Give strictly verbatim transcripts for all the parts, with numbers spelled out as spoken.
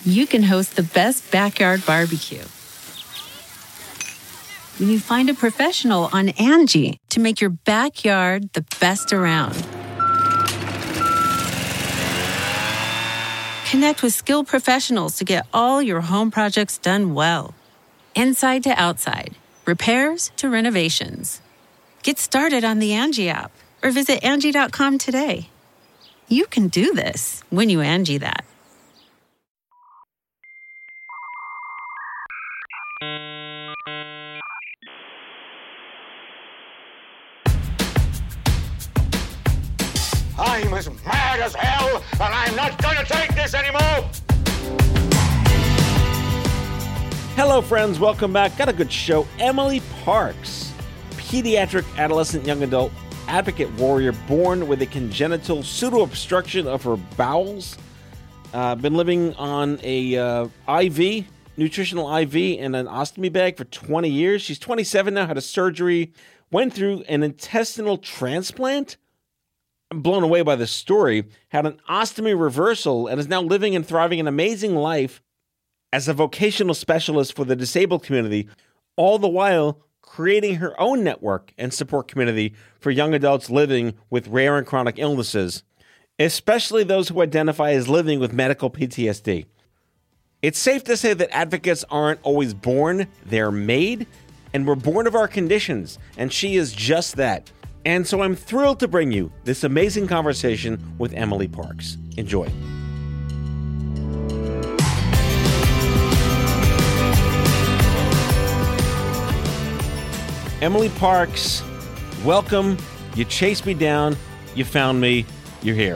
you can host the best backyard barbecue. When you find a professional on Angie to make your backyard the best around. Connect with skilled professionals to get all your home projects done well. Inside to outside, repairs to renovations. Get started on the Angie app or visit Angie dot com today. You can do this when you Angie that. I'm as mad as hell, and I'm not going to take this anymore! Hello, friends. Welcome back. Got a good show. Emily Parks, pediatric, adolescent, young adult advocate warrior born with a congenital pseudo-obstruction of her bowels. Uh, been living on a uh, I V, nutritional I V, and an ostomy bag for twenty years. She's twenty-seven now, had a surgery, went through an intestinal transplant. I'm blown away by this story. Had an ostomy reversal and is now living and thriving an amazing life as a vocational specialist for the disabled community, all the while creating her own network and support community for young adults living with rare and chronic illnesses, especially those who identify as living with medical P T S D. It's safe to say that advocates aren't always born, they're made, and we're born of our conditions, and she is just that. And so I'm thrilled to bring you this amazing conversation with Emily Parks. Enjoy. Emily Parks, welcome. You chased me down. You found me. You're here.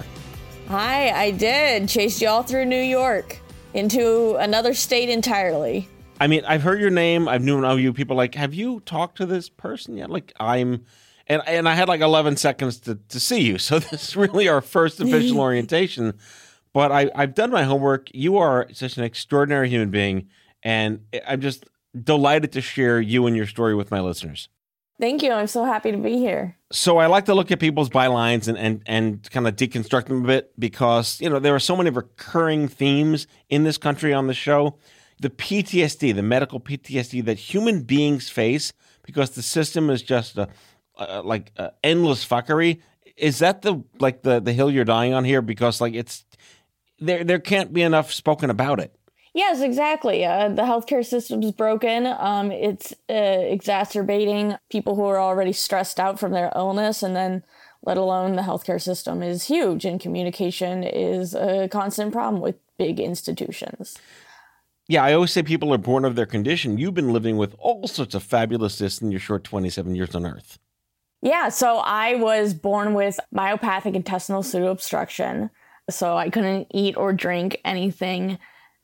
Hi, I did. Chased you all through New York into another state entirely. I mean, I've heard your name. I've known of you. People are like, have you talked to this person yet? Like, I'm, and and I had like eleven seconds to, to see you. So this is really our first official orientation. But I, I've done my homework. You are such an extraordinary human being. And I'm just delighted to share you and your story with my listeners. Thank you. I'm so happy to be here. So I like to look at people's bylines and, and, and kind of deconstruct them a bit because, you know, there are so many recurring themes in this country on the show. The P T S D, the medical P T S D that human beings face because the system is just a, a, like a endless fuckery. Is that the like the, the hill you're dying on here? Because like it's there there can't be enough spoken about it. Yes, exactly. Uh, the healthcare system's broken. Um, it's uh, exacerbating people who are already stressed out from their illness, and then let alone the healthcare system is huge, and communication is a constant problem with big institutions. Yeah, I always say people are born of their condition. You've been living with all sorts of fabulousness in your short twenty-seven years on Earth. Yeah, so I was born with myopathic intestinal pseudo-obstruction, so I couldn't eat or drink anything.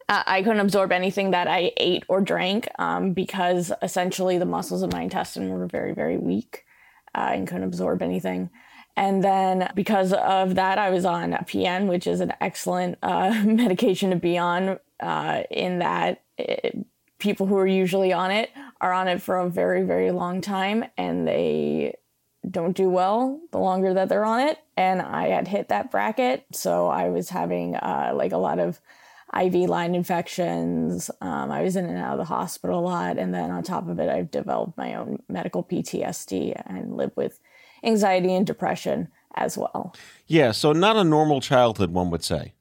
I couldn't absorb anything that I ate or drank um, because essentially the muscles of my intestine were very, very weak uh, and couldn't absorb anything. And then because of that, I was on P N, which is an excellent uh, medication to be on uh, in that it, people who are usually on it are on it for a very, very long time and they don't do well the longer that they're on it. And I had hit that bracket. So I was having uh, like a lot of I V line infections. Um, I was in and out of the hospital a lot. And then on top of it, I've developed my own medical P T S D and live with anxiety and depression as well. Yeah, so not a normal childhood, one would say.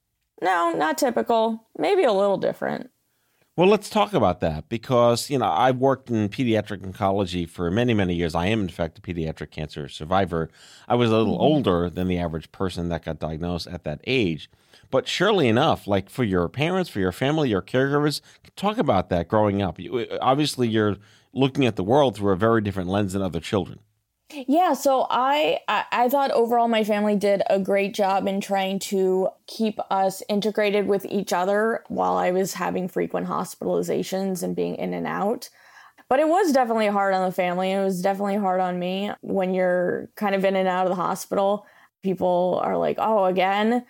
No, not typical. Maybe a little different. Well, let's talk about that because, you know, I've worked in pediatric oncology for many, many years. I am, in fact, a pediatric cancer survivor. I was a little mm-hmm. older than the average person that got diagnosed at that age. But surely enough, like for your parents, for your family, your caregivers, talk about that growing up. You, obviously, you're looking at the world through a very different lens than other children. Yeah, so I, I thought overall my family did a great job in trying to keep us integrated with each other while I was having frequent hospitalizations and being in and out. But it was definitely hard on the family. It was definitely hard on me when you're kind of in and out of the hospital. People are like, oh, again.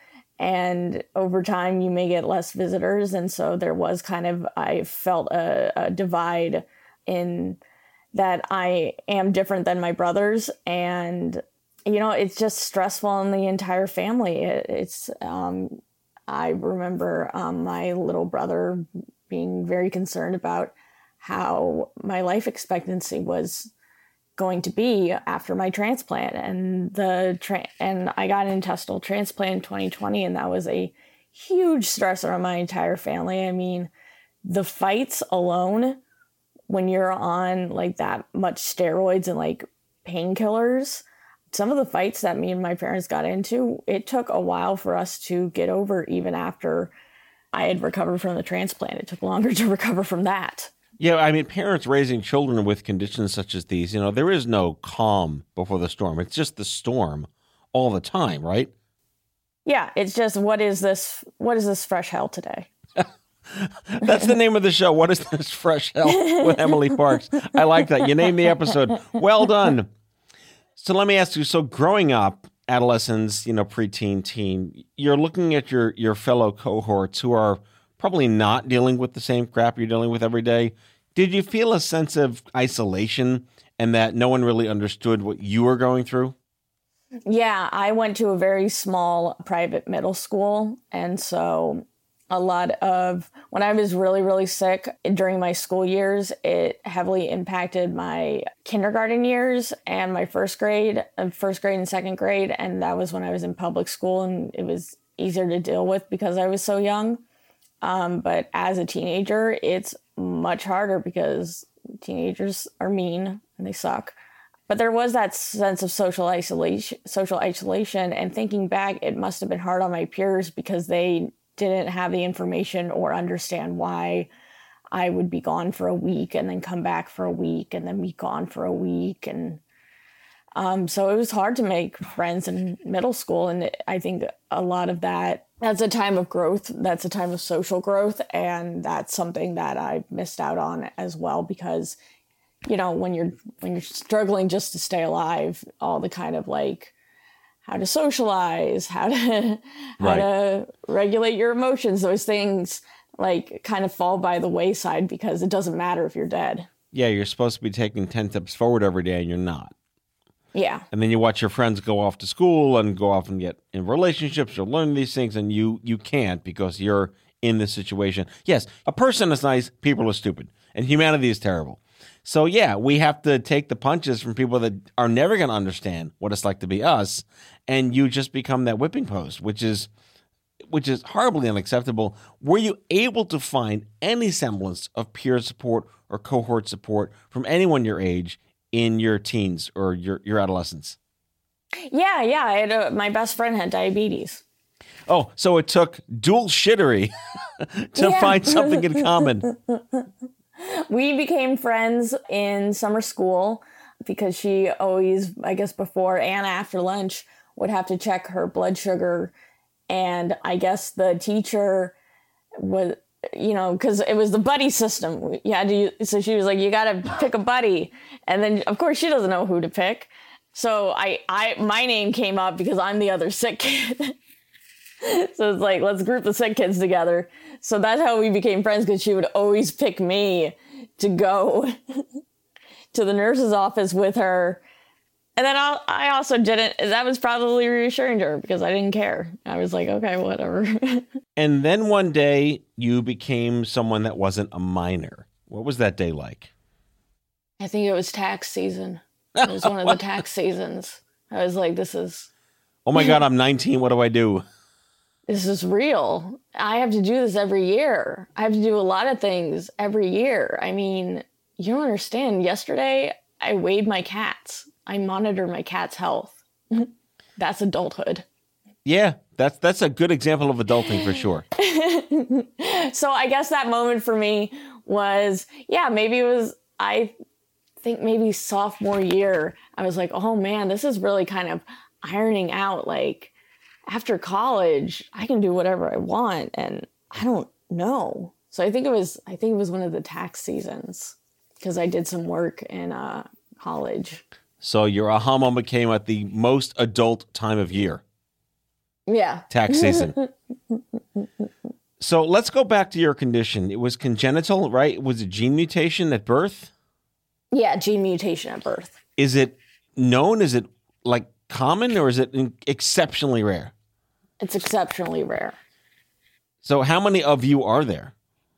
And over time, you may get less visitors. And so there was kind of, I felt a, a divide in that I am different than my brothers. And, you know, it's just stressful on the entire family. It, it's, um, I remember um, my little brother being very concerned about how my life expectancy was going to be after my transplant. And the tra- and I got an intestinal transplant in twenty twenty, and that was a huge stressor on my entire family. I mean, the fights alone, when you're on like that much steroids and like painkillers, some of the fights that me and my parents got into, it took a while for us to get over. Even after I had recovered from the transplant, it took longer to recover from that. Yeah, I mean, parents raising children with conditions such as these, you know, there is no calm before the storm. It's just the storm all the time, right? Yeah, it's just, what is this? What is this fresh hell today? That's the name of the show. What is this fresh hell with Emily Parks? I like that. You named the episode. Well done. So let me ask you, so growing up, adolescents, you know, preteen, teen, you're looking at your, your fellow cohorts who are probably not dealing with the same crap you're dealing with every day. Did you feel a sense of isolation and that no one really understood what you were going through? Yeah, I went to a very small private middle school. And so a lot of, when I was really, really sick during my school years, it heavily impacted my kindergarten years and my first grade, uh, first grade and second grade. And that was when I was in public school, and it was easier to deal with because I was so young. Um, but as a teenager, it's much harder because teenagers are mean and they suck. But there was that sense of social isolation, social isolation. And thinking back, it must have been hard on my peers because they didn't have the information or understand why I would be gone for a week and then come back for a week and then be gone for a week. And um, so it was hard to make friends in middle school. And I think a lot of that, that's a time of growth. That's a time of social growth. And that's something that I missed out on as well, because, you know, when you're, when you're struggling just to stay alive, all the kind of like how to socialize, how to, how right. to regulate your emotions, those things like kind of fall by the wayside because it doesn't matter if you're dead. Yeah, you're supposed to be taking ten steps forward every day and you're not. Yeah. And then you watch your friends go off to school and go off and get in relationships or learn these things, and you you can't because you're in this situation. Yes, a person is nice, people are stupid, and humanity is terrible. So yeah, we have to take the punches from people that are never going to understand what it's like to be us, and you just become that whipping post, which is which is horribly unacceptable. Were you able to find any semblance of peer support or cohort support from anyone your age in your teens or your, your adolescence? Yeah, yeah. I had a, my best friend had diabetes. Oh, so it took dual shittery to Yeah. find something in common. We became friends in summer school because she always, I guess before and after lunch, would have to check her blood sugar. And I guess the teacher was, you know, because it was the buddy system. You had to, so she was like, you got to pick a buddy. And then, of course, she doesn't know who to pick. So I, I, my name came up because I'm the other sick kid. So it's like, let's group the sick kids together. So that's how we became friends, because she would always pick me to go to the nurse's office with her. And then I'll, I also didn't, that was probably reassuring to her because I didn't care. I was like, okay, whatever. And then one day you became someone that wasn't a minor. What was that day like? I think it was tax season. It was one of the tax seasons. I was like, this is... Oh my God, I'm nineteen. What do I do? This is real. I have to do this every year. I have to do a lot of things every year. I mean, you don't understand. Yesterday, I weighed my cats. I monitor my cat's health. That's adulthood. Yeah, that's that's a good example of adulting for sure. So I guess that moment for me was, yeah, maybe it was, I think maybe sophomore year. I was like, oh man, this is really kind of ironing out. Like after college, I can do whatever I want, and I don't know. So I think it was, I think it was one of the tax seasons because I did some work in uh, college. So your aha moment came at the most adult time of year. Yeah. Tax season. So let's go back to your condition. It was congenital, right? It was a gene mutation at birth? Yeah, gene mutation at birth. Is it known? Is it like common, or is it exceptionally rare? It's exceptionally rare. So how many of you are there?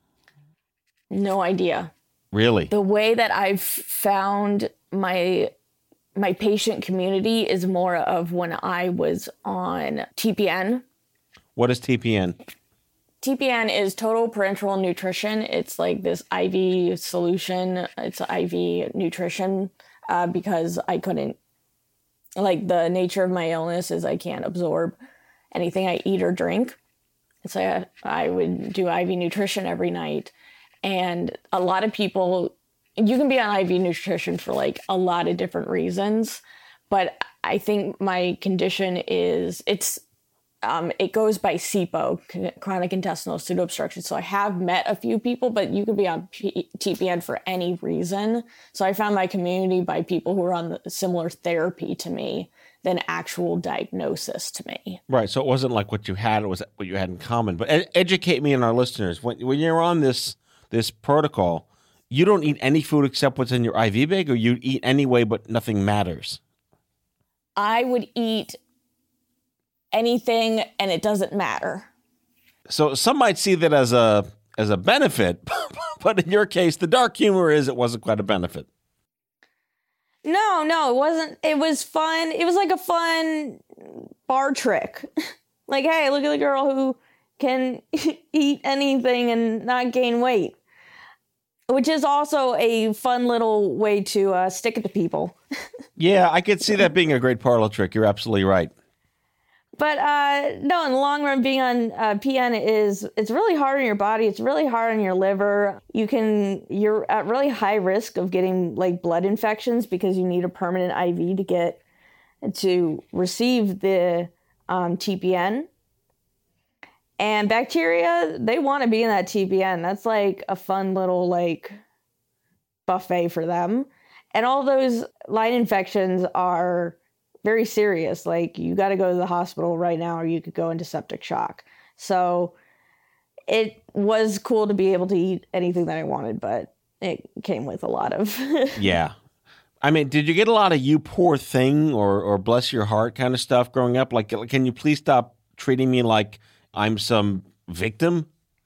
No idea. Really? The way that I've found my my patient community is more of when I was on T P N. What is T P N? T P N is total parenteral nutrition. It's like this I V solution. It's I V nutrition uh, because I couldn't, like the nature of my illness is I can't absorb anything I eat or drink. So I, I would do I V nutrition every night. And a lot of people, you can be on I V nutrition for like a lot of different reasons. But I think my condition is, it's, Um, it goes by C I P O, chronic intestinal pseudoobstruction. So I have met a few people, but you could be on P- T P N for any reason. So I found my community by people who are on the similar therapy to me than actual diagnosis to me. Right. So it wasn't like what you had, it was what you had in common. But ed- educate me and our listeners. When, when you're on this this protocol, you don't eat any food except what's in your I V bag, or you eat anyway, but nothing matters? I would eat anything and it doesn't matter. So some might see that as a as a benefit, but in your case, the dark humor is it wasn't quite a benefit. No, no, it wasn't. It was fun. It was like a fun bar trick. Like, hey, look at the girl who can eat anything and not gain weight, which is also a fun little way to uh, stick it to people. Yeah, I could see that being a great parlor trick. You're absolutely right. But uh, no, in the long run, being on uh, P N is, it's really hard on your body. It's really hard on your liver. You can, you're at really high risk of getting like blood infections because you need a permanent I V to get, to receive the um, T P N. And bacteria, they want to be in that T P N. That's like a fun little like buffet for them. And all those line infections are very serious. Like, you got to go to the hospital right now or you could go into septic shock. So it was cool to be able to eat anything that I wanted, but it came with a lot of... Yeah. I mean, did you get a lot of you poor thing or, or bless your heart kind of stuff growing up? Like, can you please stop treating me like I'm some victim?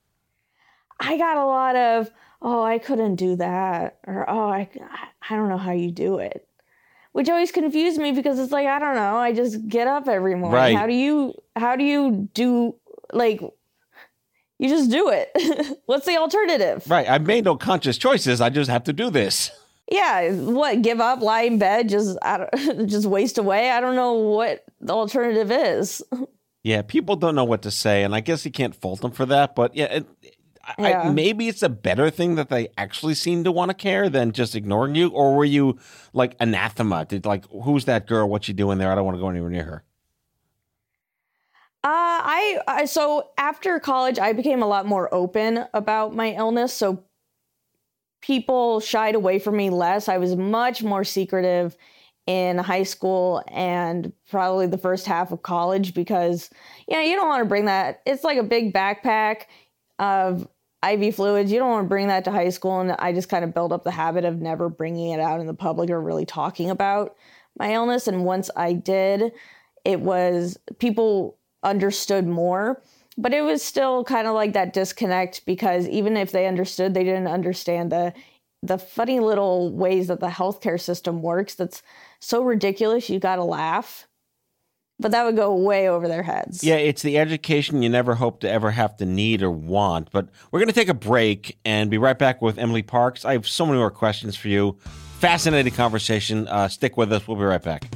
I got a lot of, oh, I couldn't do that. Or, oh, I, I don't know how you do it. Which always confused me because it's like, I don't know, I just get up every morning. Right. How do you, how do you do, like, you just do it. What's the alternative? Right. I made no conscious choices. I just have to do this. Yeah. What, give up, lie in bed, just, I don't, just waste away? I don't know what the alternative is. Yeah. People don't know what to say. And I guess you can't fault them for that. But yeah, it, yeah. I, maybe it's a better thing that they actually seem to want to care than just ignoring you. Or were you like anathema? Did like, who's that girl? What's she doing there? I don't want to go anywhere near her. Uh, I, I so after college, I became a lot more open about my illness. So people shied away from me less. I was much more secretive in high school and probably the first half of college because, you know, you don't want to bring that. It's like a big backpack of I V fluids. You don't want to bring that to high school. And I just kind of built up the habit of never bringing it out in the public or really talking about my illness. And once I did, it was, people understood more, but it was still kind of like that disconnect because even if they understood, they didn't understand the, the funny little ways that the healthcare system works. That's so ridiculous. You got to laugh. But that would go way over their heads. Yeah, it's the education you never hope to ever have to need or want. But we're going to take a break and be right back with Emily Parks. I have so many more questions for you. Fascinating conversation. Uh, stick with us. We'll be right back.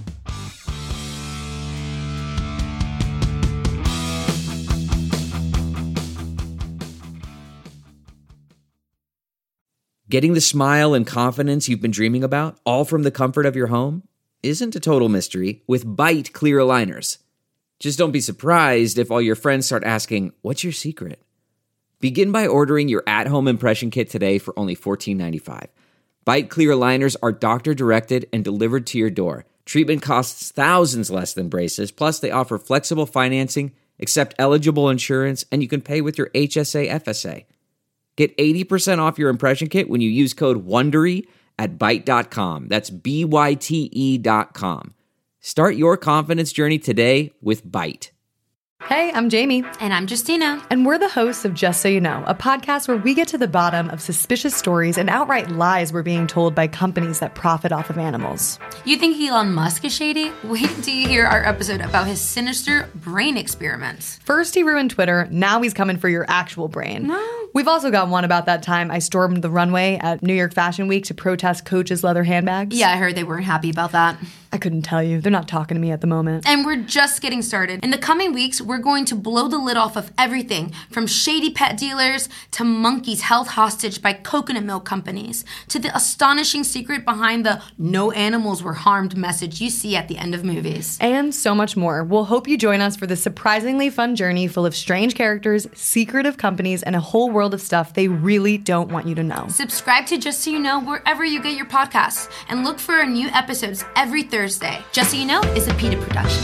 Getting the smile and confidence you've been dreaming about, all from the comfort of your home, isn't a total mystery with Byte clear aligners. Just don't be surprised if all your friends start asking, what's your secret? Begin by ordering your at-home impression kit today for only fourteen ninety-five. Byte clear aligners are doctor-directed and delivered to your door. Treatment costs thousands less than braces, plus they offer flexible financing, accept eligible insurance, and you can pay with your H S A F S A. Get eighty percent off your impression kit when you use code WONDERY at byte dot com. That's B Y T E dot com. Start your confidence journey today with Byte. Hey, I'm Jamie. And I'm Justina. And we're the hosts of Just So You Know, a podcast where we get to the bottom of suspicious stories and outright lies we're being told by companies that profit off of animals. You think Elon Musk is shady? Wait till you hear our episode about his sinister brain experiments. First he ruined Twitter, now he's coming for your actual brain. No. We've also got one about that time I stormed the runway at New York Fashion Week to protest Coach's leather handbags. Yeah, I heard they weren't happy about that. I couldn't tell you. They're not talking to me at the moment. And we're just getting started. In the coming weeks, we're going to blow the lid off of everything from shady pet dealers to monkeys held hostage by coconut milk companies to the astonishing secret behind the no animals were harmed message you see at the end of movies. And so much more. We'll hope you join us for this surprisingly fun journey full of strange characters, secretive companies, and a whole world of stuff they really don't want you to know. Subscribe to Just So You Know wherever you get your podcasts and look for our new episodes every Thursday. Just So You Know is a PETA production.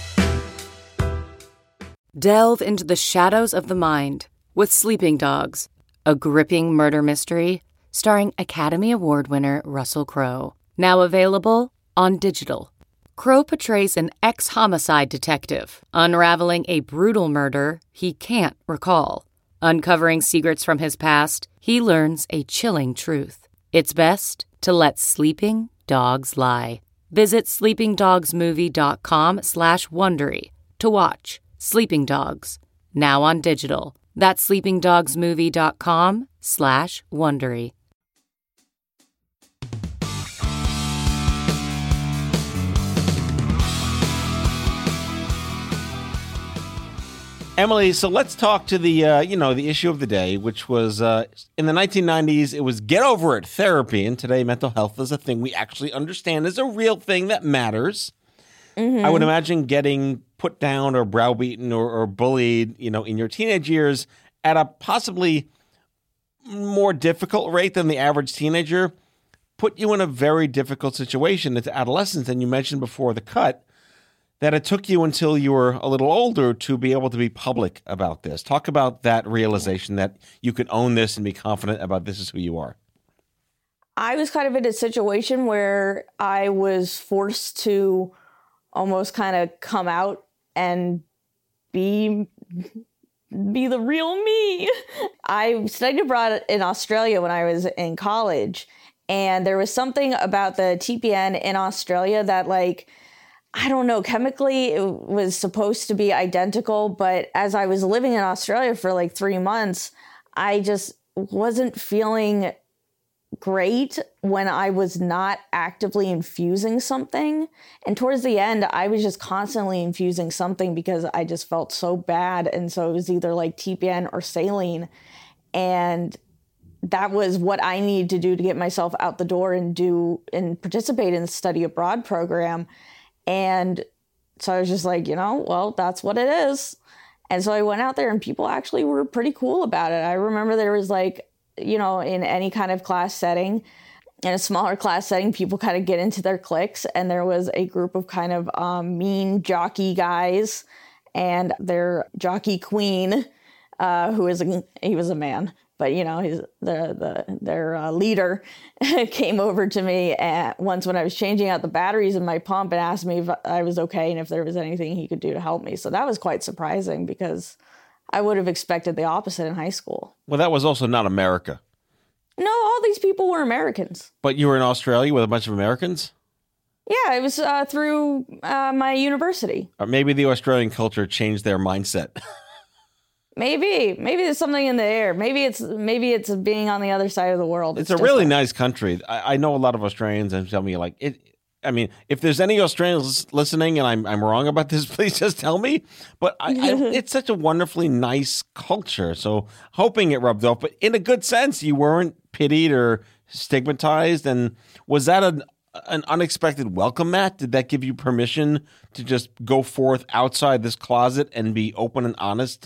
Delve into the shadows of the mind with Sleeping Dogs, a gripping murder mystery starring Academy Award winner Russell Crowe. Now available on digital. Crowe portrays an ex-homicide detective unraveling a brutal murder he can't recall. Uncovering secrets from his past, he learns a chilling truth. It's best to let sleeping dogs lie. Visit sleepingdogsmovie.com slash Wondery to watch Sleeping Dogs, now on digital. That's sleepingdogsmovie.com slash Wondery. Emily, so let's talk to the, uh, you know, the issue of the day, which was uh, in the nineteen nineties, it was get over it therapy. And today mental health is a thing we actually understand is a real thing that matters. Mm-hmm. I would imagine getting put down or browbeaten or, or bullied, you know, in your teenage years at a possibly more difficult rate than the average teenager put you in a very difficult situation. It's adolescence. And you mentioned before the cut that it took you until you were a little older to be able to be public about this. Talk about that realization that you could own this and be confident about this is who you are. I was kind of in a situation where I was forced to almost kind of come out and be be the real me. I studied abroad in Australia when I was in college, and there was something about the T P N in Australia that, like, I don't know, chemically it was supposed to be identical, but as I was living in Australia for like three months, I just wasn't feeling great when I was not actively infusing something. And towards the end, I was just constantly infusing something because I just felt so bad. And so it was either like T P N or saline. And that was what I needed to do to get myself out the door and do and participate in the study abroad program. And so I was just like, you know, well, that's what it is. And so I went out there and people actually were pretty cool about it. I remember there was like, you know, in any kind of class setting, in a smaller class setting, people kind of get into their cliques. And there was a group of kind of um, mean jockey guys and their jockey queen, uh, who is a, he was a man. But, you know, his, the, the, their uh, leader came over to me at, once when I was changing out the batteries in my pump and asked me if I was okay and if there was anything he could do to help me. So that was quite surprising because I would have expected the opposite in high school. Well, that was also not America. No, all these people were Americans. But you were in Australia with a bunch of Americans? Yeah, it was uh, through uh, my university. Or maybe the Australian culture changed their mindset. Maybe, maybe there's something in the air. Maybe it's maybe it's being on the other side of the world. It's, it's a really nice country. I, I know a lot of Australians and tell me like it. I mean, if there's any Australians listening and I'm I'm wrong about this, please just tell me. But I, I, it's such a wonderfully nice culture. So hoping it rubbed off, but in a good sense, you weren't pitied or stigmatized. And was that an an unexpected welcome, Matt? Did that give you permission to just go forth outside this closet and be open and honest?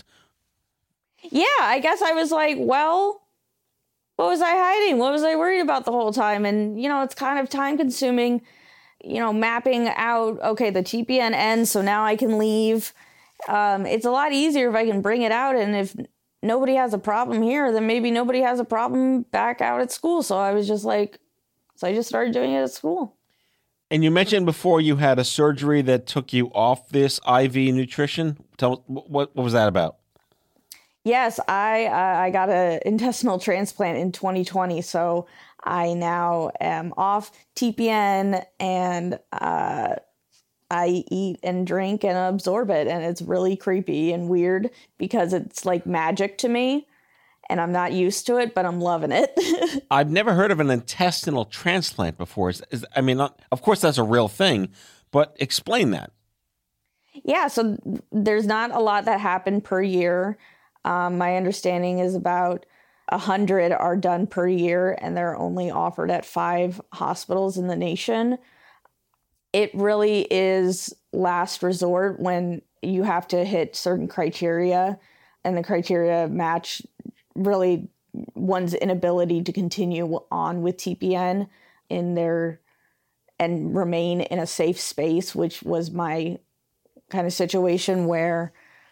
Yeah, I guess I was like, well, what was I hiding? What was I worried about the whole time? And, you know, it's kind of time consuming, you know, mapping out, okay, the T P N ends, so now I can leave. Um, it's a lot easier if I can bring it out. And if nobody has a problem here, then maybe nobody has a problem back out at school. So I was just like, so I just started doing it at school. And you mentioned before you had a surgery that took you off this I V nutrition. Tell what what was that about? Yes, I uh, I got an intestinal transplant in twenty twenty, so I now am off T P N and uh, I eat and drink and absorb it, and it's really creepy and weird because it's like magic to me, and I'm not used to it, but I'm loving it. I've never heard of an intestinal transplant before. Is, is, I mean, not, of course that's a real thing, but explain that. Yeah, so there's not a lot that happen per year. Um, my understanding is about one hundred are done per year, and they're only offered at five hospitals in the nation. It really is last resort when you have to hit certain criteria, and the criteria match really one's inability to continue on with T P N in their and remain in a safe space, which was my kind of situation where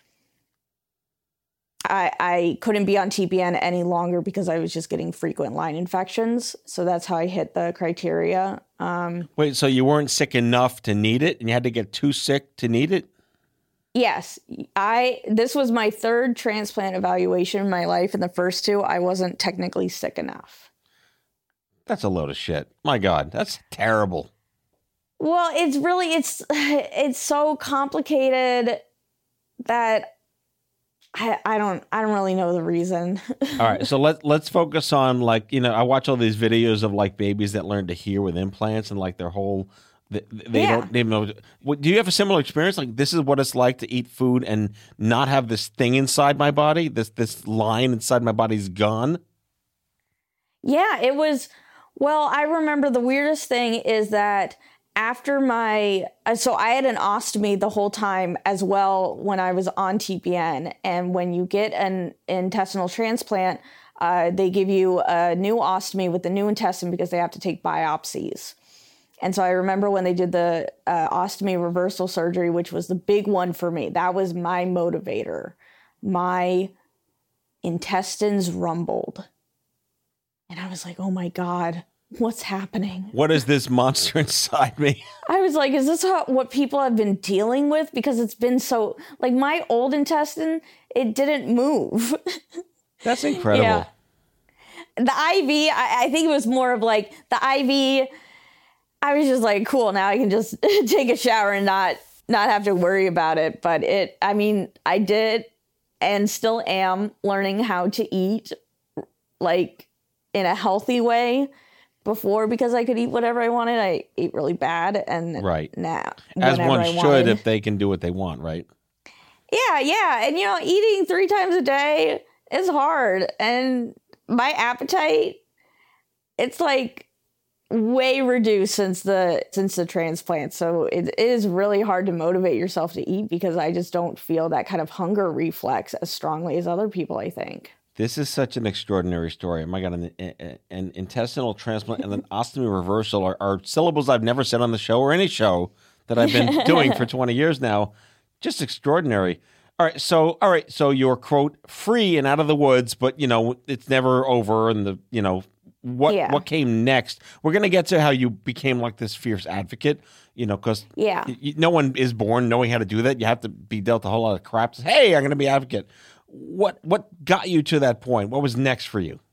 I, I couldn't be on T P N any longer because I was just getting frequent line infections. So that's how I hit the criteria. Um, Wait, so you weren't sick enough to need it, and you had to get too sick to need it? Yes, I. This was my third transplant evaluation in my life. In the first two, I wasn't technically sick enough. That's a load of shit. My God, that's terrible. Well, it's really it's it's so complicated that. I, I don't I don't really know the reason. All right, so let let's focus on, like, you know, I watch all these videos of like babies that learn to hear with implants, and like their whole they, they Yeah. don't even know. What, do you have a similar experience? Like, this is what it's like to eat food and not have this thing inside my body. This this line inside my body's gone. Yeah, it was. Well, I remember the weirdest thing is that after my, so I had an ostomy the whole time as well when I was on T P N. And when you get an intestinal transplant, uh, they give you a new ostomy with the new intestine because they have to take biopsies. And so I remember when they did the uh, ostomy reversal surgery, which was the big one for me. That was my motivator. My intestines rumbled. And I was like, oh my God, what's happening? What is this monster inside me? I was like, is this how, what people have been dealing with? Because it's been so, like my old intestine, it didn't move. That's incredible. Yeah. The I V, I, I think it was more of like the I V, I was just like, cool, now I can just take a shower and not, not have to worry about it. But it, I mean, I did and still am learning how to eat like in a healthy way. Before, because I could eat whatever I wanted, I ate really bad, and right now, as one I should, wanted. if they can do what they want, right? Yeah, yeah, and you know, eating three times a day is hard, and my appetite, it's like way reduced since the since the transplant. So it is really hard to motivate yourself to eat because I just don't feel that kind of hunger reflex as strongly as other people, I think. This is such an extraordinary story. Oh my God, an, an, an intestinal transplant and an ostomy reversal are, are syllables I've never said on the show or any show that I've been doing for twenty years now. Just extraordinary. All right, so all right, so you're, quote, free and out of the woods, but you know it's never over. And the you know what Yeah. what came next? We're gonna get to how you became like this fierce advocate. You know, because Yeah. no one is born knowing how to do that. You have to be dealt a whole lot of crap. Hey, I'm gonna be advocate. What what got you to that point? What was next for you?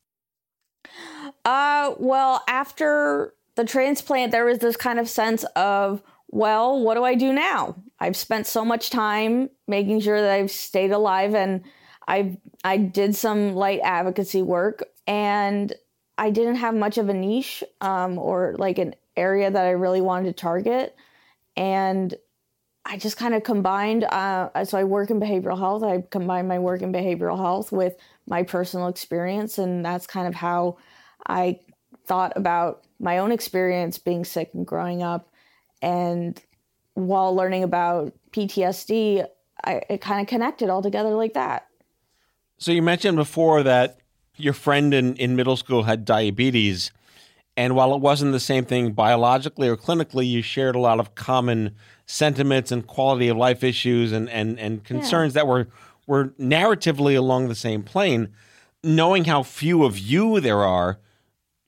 Uh, well, after the transplant, there was this kind of sense of, well, what do I do now? I've spent so much time making sure that I've stayed alive, and I I did some light advocacy work, and I didn't have much of a niche um, or like an area that I really wanted to target, and I just kind of combined, uh, so I work in behavioral health. I combined my work in behavioral health with my personal experience. And that's kind of how I thought about my own experience being sick and growing up. And while learning about P T S D, I, it kind of connected all together like that. So you mentioned before that your friend in, in middle school had diabetes. And while it wasn't the same thing biologically or clinically, you shared a lot of common sentiments and quality of life issues and, and, and concerns yeah. that were, were narratively along the same plane. Knowing how few of you there are,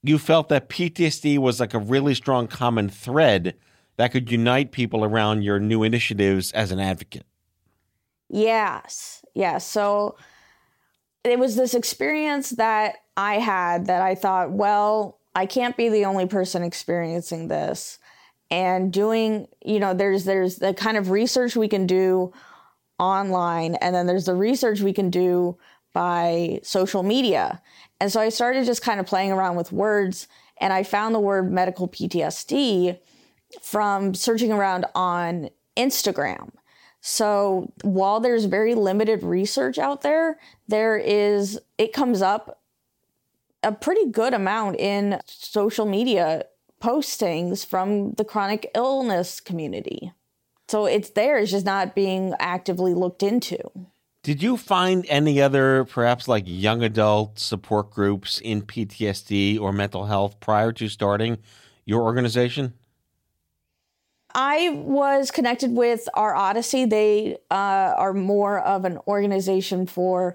you felt that P T S D was like a really strong common thread that could unite people around your new initiatives as an advocate. Yes. Yes. So it was this experience that I had that I thought, well, I can't be the only person experiencing this. And doing, you know, there's there's the kind of research we can do online, and then there's the research we can do by social media. And so I started just kind of playing around with words, and I found the word medical P T S D from searching around on Instagram. So while there's very limited research out there, there is, it comes up a pretty good amount in social media postings from the chronic illness community. So it's there, it's just not being actively looked into. Did you find any other, perhaps like young adult support groups in P T S D or mental health prior to starting your organization? I was connected with our Odyssey. They uh, are more of an organization for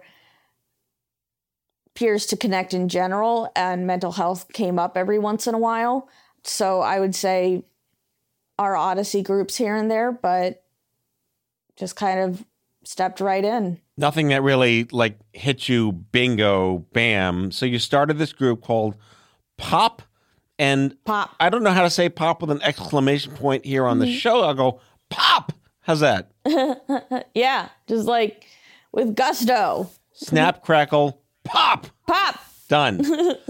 peers to connect in general, and mental health came up every once in a while. So I would say our Odyssey groups here and there, but just kind of stepped right in. Nothing that really like hit you, bingo, bam. So you started this group called Pop. And Pop. I don't know how to say pop with an exclamation point here on the show. I'll go, pop. How's that? Yeah, just like with gusto. Snap, crackle, pop. Pop. Done.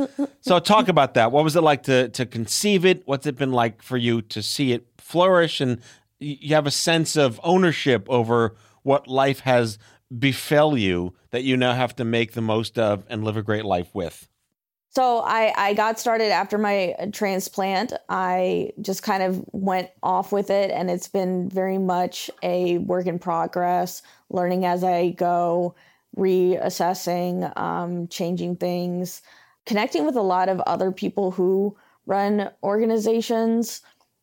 So talk about that. What was it like to to conceive it? What's it been like for you to see it flourish? And you have a sense of ownership over what life has befell you that you now have to make the most of and live a great life with. So I, I got started after my transplant. I just kind of went off with it, and it's been very much a work in progress, learning as I go, reassessing, um, changing things, connecting with a lot of other people who run organizations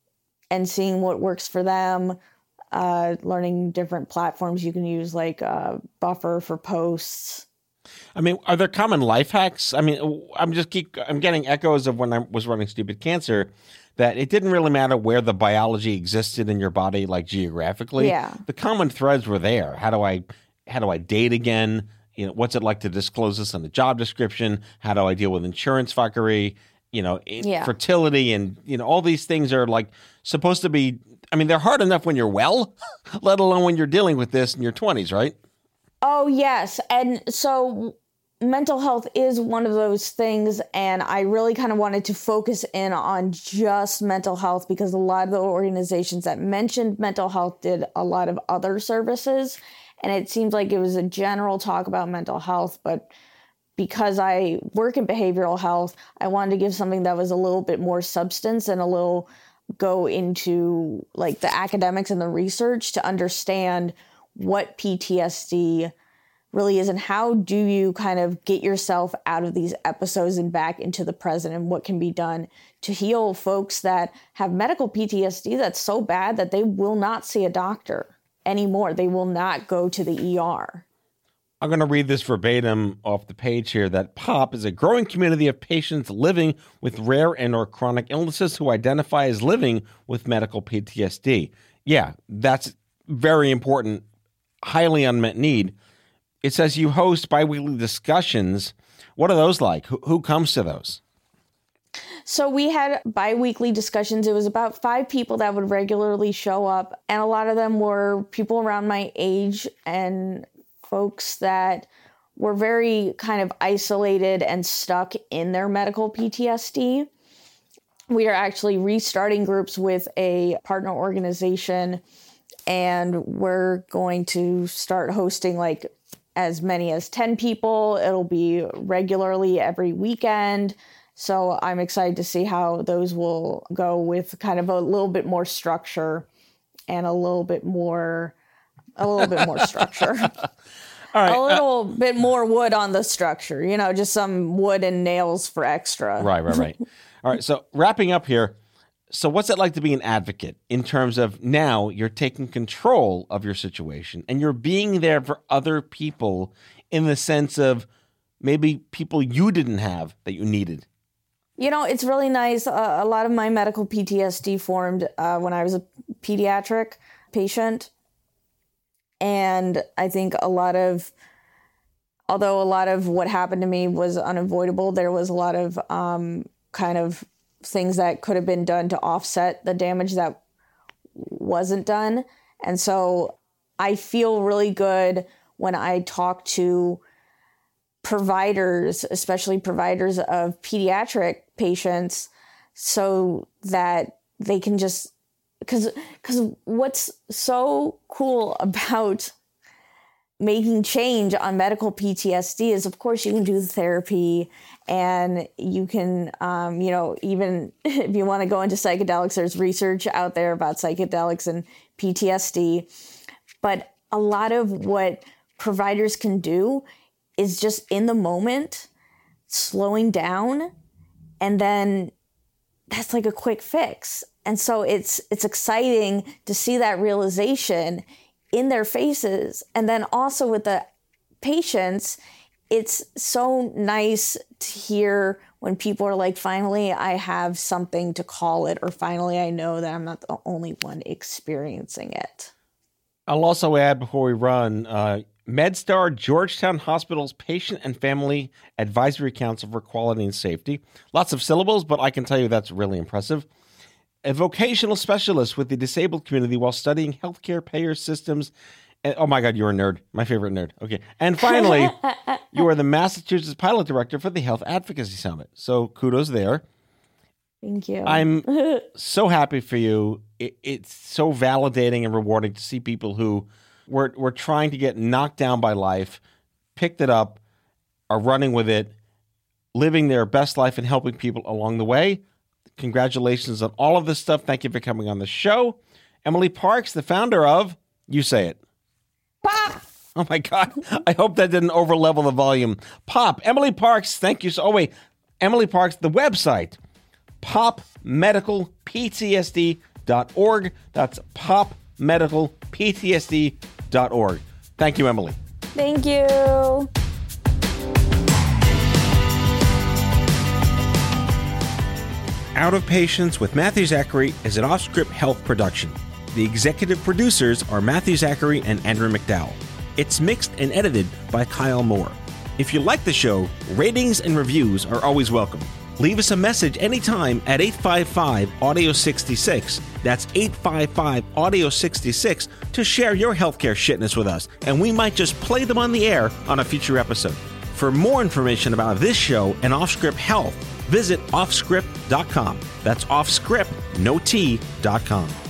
and seeing what works for them, uh, learning different platforms you can use, like uh, Buffer for posts. I mean, are there common life hacks? I mean, I'm just keep I'm getting echoes of when I was running Stupid Cancer, that it didn't really matter where the biology existed in your body, like geographically. Yeah. The common threads were there. How do I how do I date again? You know, what's it like to disclose this in the job description? How do I deal with insurance fuckery? You know, Yeah. fertility, and you know, all these things are like supposed to be. I mean, they're hard enough when you're well, let alone when you're dealing with this in your twenties, right? Oh, yes. And so mental health is one of those things. And I really kind of wanted to focus in on just mental health, because a lot of the organizations that mentioned mental health did a lot of other services. And it seemed like it was a general talk about mental health. But because I work in behavioral health, I wanted to give something that was a little bit more substance and a little go into like the academics and the research to understand what P T S D really is and how do you kind of get yourself out of these episodes and back into the present, and what can be done to heal folks that have medical P T S D that's so bad that they will not see a doctor anymore. They will not go to the E R. I'm going to read this verbatim off the page here, that POP is a growing community of patients living with rare and or chronic illnesses who identify as living with medical P T S D. Yeah, that's very important. Highly unmet need. It says you host biweekly discussions. What are those like? Who, who comes to those? So we had biweekly discussions. It was about five people that would regularly show up, and a lot of them were people around my age and folks that were very kind of isolated and stuck in their medical P T S D. We are actually restarting groups with a partner organization, and we're going to start hosting like as many as ten people. It'll be regularly every weekend. So I'm excited to see how those will go, with kind of a little bit more structure and a little bit more, a little bit more structure. All right, a little uh, bit more wood on the structure, you know, just some wood and nails for extra. Right, right, right. All right, so wrapping up here. So what's it like to be an advocate in terms of now you're taking control of your situation and you're being there for other people in the sense of maybe people you didn't have that you needed? You know, it's really nice. Uh, a lot of my medical P T S D formed uh, when I was a pediatric patient. And I think a lot of, although a lot of what happened to me was unavoidable, there was a lot of um, kind of things that could have been done to offset the damage that wasn't done. And so I feel really good when I talk to providers, especially providers of pediatric patients, so that they can just, because because what's so cool about making change on medical P T S D is, of course, you can do the therapy and you can, um, you know, even if you want to go into psychedelics, there's research out there about psychedelics and P T S D. But a lot of what providers can do is just in the moment, slowing down, and then that's like a quick fix. And so it's it's exciting to see that realization in their faces. And then also with the patients, it's so nice to hear when people are like, finally, I have something to call it, or finally, I know that I'm not the only one experiencing it. I'll also add before we run, uh, MedStar Georgetown Hospital's Patient and Family Advisory Council for Quality and Safety. Lots of syllables, but I can tell you that's really impressive. A vocational specialist with the disabled community while studying healthcare payer systems. And, oh my God, you're a nerd. My favorite nerd. Okay. And finally, you are the Massachusetts Pilot Director for the Health Advocacy Summit. So kudos there. Thank you. I'm so happy for you. It, it's so validating and rewarding to see people who were, were trying to get knocked down by life, picked it up, are running with it, living their best life and helping people along the way. Congratulations on all of this stuff. Thank you for coming on the show. Emily Parks, the founder of, you say it. Pop! Oh my God. I hope that didn't overlevel the volume. Pop. Emily Parks, thank you. So, oh wait, Emily Parks, the website, pop medical p t s d dot org. That's pop medical p t s d dot org. Thank you, Emily. Thank you. Out of Patience with Matthew Zachary is an Off-Script Health production. The executive producers are Matthew Zachary and Andrew McDowell. It's mixed and edited by Kyle Moore. If you like the show, ratings and reviews are always welcome. Leave us a message anytime at eight five five, audio sixty-six. That's eight five five, audio sixty-six to share your healthcare shitness with us, and we might just play them on the air on a future episode. For more information about this show and Off-Script Health, visit off script dot com. That's offscript, no T, dot com.